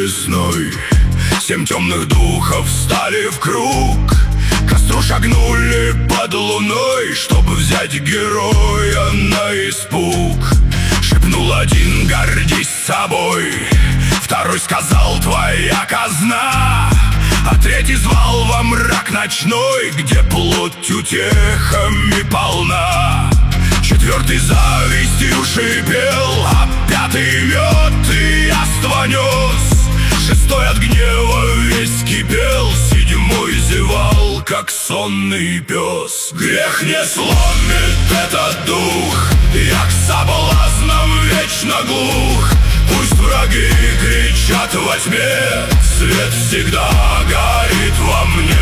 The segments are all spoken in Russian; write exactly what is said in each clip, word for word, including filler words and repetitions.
весной. Семь темных духов встали в круг, к костру шагнули под луной, чтобы взять героя на испуг. Шепнул один: гордись собой. Второй сказал: твоя казна. А третий звал во мрак ночной, где плоть утехами полна. Четвертый завистью шипел, а пятый мед и яство нес. Шестой от гнева весь кипел, седьмой зевал, как сонный пес. Грех не сломит этот дух, я к соблазнам вечно глух. Пусть враги кричат во тьме, свет всегда горит во мне.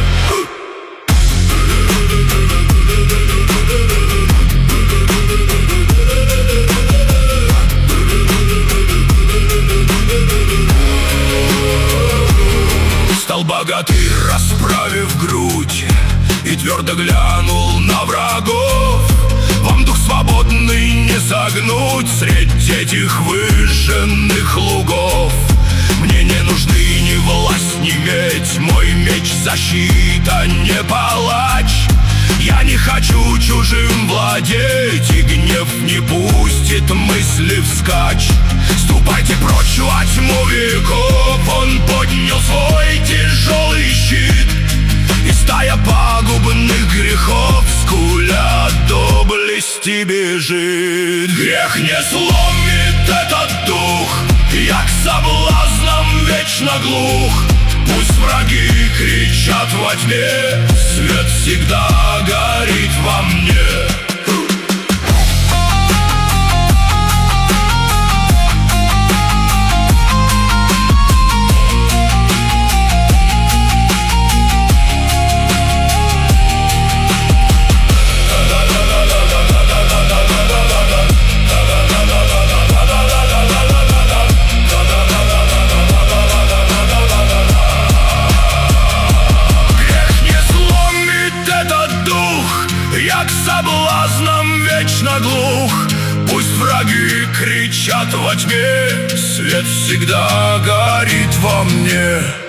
Стал богатырь, расправив грудь, и твердо глянул на врагов. Вам дух свободный не согнуть средь этих выжженных лугов. Мне не нужны ни власть, ни медь, мой меч защита, не палач. Я не хочу чужим владеть, и гнев не пустит мысли вскачь. Ступайте прочь во тьму веков, он поднял свой тяжелый щит, и стая пагубных грехов, скуля доблести, бежит. Грех не сломит этот дух, я к соблазнам вечно глух. Пусть враги кричат во тьме, свет всегда горит во мне. Я к соблазнам вечно глух. Пусть враги кричат во тьме, свет всегда горит во мне.